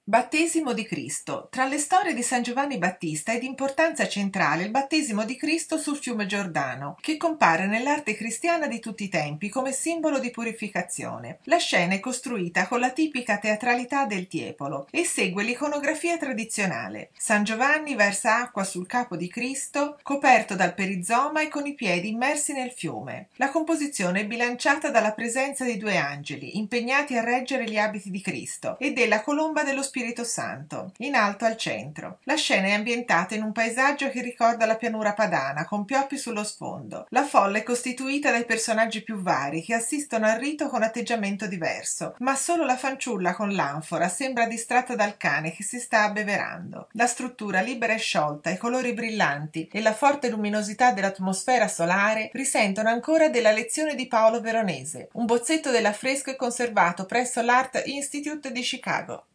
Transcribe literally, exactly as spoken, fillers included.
Battesimo di Cristo. Tra le storie di San Giovanni Battista è di importanza centrale il battesimo di Cristo sul fiume Giordano, che compare nell'arte cristiana di tutti i tempi come simbolo di purificazione. La scena è costruita con la tipica teatralità del Tiepolo e segue l'iconografia tradizionale. San Giovanni versa acqua sul capo di Cristo, coperto dal perizoma e con i piedi immersi nel fiume. La composizione è bilanciata dalla presenza di due angeli, impegnati a reggere gli abiti di Cristo, e della colomba dello Spirito Santo, in alto al centro. La scena è ambientata in un paesaggio che ricorda la pianura padana, con pioppi sullo sfondo. La folla è costituita dai personaggi più vari, che assistono al rito con atteggiamento diverso, ma solo la fanciulla con l'anfora sembra distratta dal cane che si sta abbeverando. La struttura libera e sciolta, i colori brillanti e la forte luminosità dell'atmosfera solare risentono ancora della lezione di Paolo Veronese. Un bozzetto dell'affresco è conservato presso l'Art Institute di Chicago.